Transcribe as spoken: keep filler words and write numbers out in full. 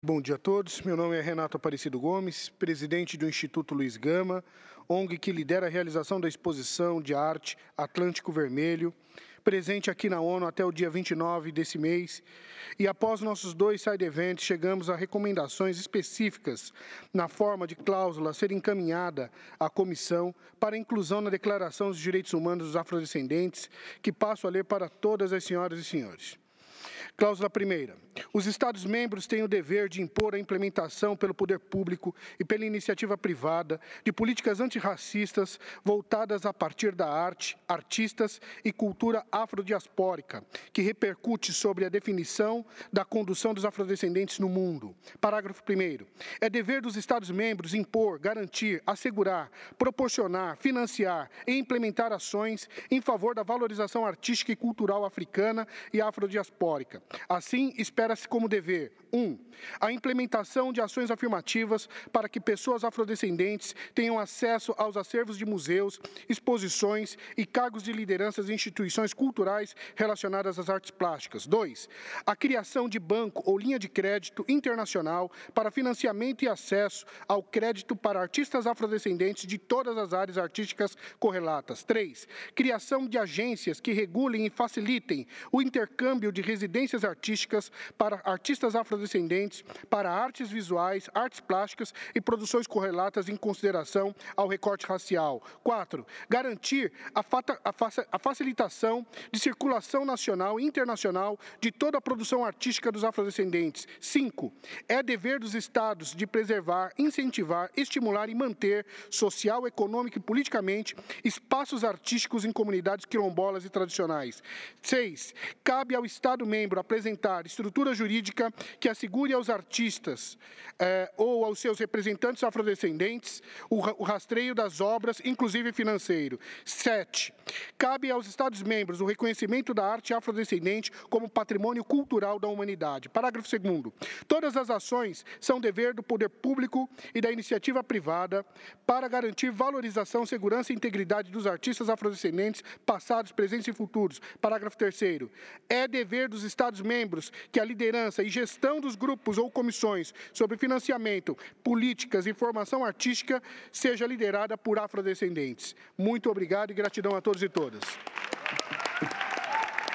Bom dia a todos. Meu nome é Renato Aparecido Gomes, presidente do Instituto Luiz Gama, O N G que lidera a realização da exposição de arte Atlântico Vermelho, presente aqui na ONU até o dia vinte e nove desse mês. E após nossos dois side events, chegamos a recomendações específicas na forma de cláusula a ser encaminhada à comissão para inclusão na Declaração dos Direitos Humanos dos Afrodescendentes, que passo a ler para todas as senhoras e senhores. Cláusula primeira. Os Estados-membros têm o dever de impor a implementação pelo poder público e pela iniciativa privada de políticas antirracistas voltadas a partir da arte, artistas e cultura afrodiaspórica, que repercute sobre a definição da condução dos afrodescendentes no mundo. Parágrafo primeiro. É dever dos Estados-membros impor, garantir, assegurar, proporcionar, financiar e implementar ações em favor da valorização artística e cultural africana e afrodiaspórica. Assim, espera-se como dever: um. A implementação de ações afirmativas para que pessoas afrodescendentes tenham acesso aos acervos de museus, exposições e cargos de lideranças em instituições culturais relacionadas às artes plásticas. dois. A criação de banco ou linha de crédito internacional para financiamento e acesso ao crédito para artistas afrodescendentes de todas as áreas artísticas correlatas. três. Criação de agências que regulem e facilitem o intercâmbio de residências artísticas para artistas afrodescendentes, para artes visuais, artes plásticas e produções correlatas em consideração ao recorte racial. quatro. Garantir a, fata, a, faça, a facilitação de circulação nacional e internacional de toda a produção artística dos afrodescendentes. cinco. É dever dos Estados de preservar, incentivar, estimular e manter social, econômica e politicamente espaços artísticos em comunidades quilombolas e tradicionais. seis. Cabe ao Estado-membro apresentar estrutura jurídica que assegure aos artistas eh, ou aos seus representantes afrodescendentes o, o rastreio das obras, inclusive financeiro. sete. Cabe aos Estados-membros o reconhecimento da arte afrodescendente como patrimônio cultural da humanidade. Parágrafo segundo. Todas as ações são dever do poder público e da iniciativa privada para garantir valorização, segurança e integridade dos artistas afrodescendentes passados, presentes e futuros. Parágrafo terceiro. É dever dos Estados-membros que a liderança e gestão dos grupos ou comissões sobre financiamento, políticas e formação artística seja liderada por afrodescendentes. Muito obrigado e gratidão a todos e todas.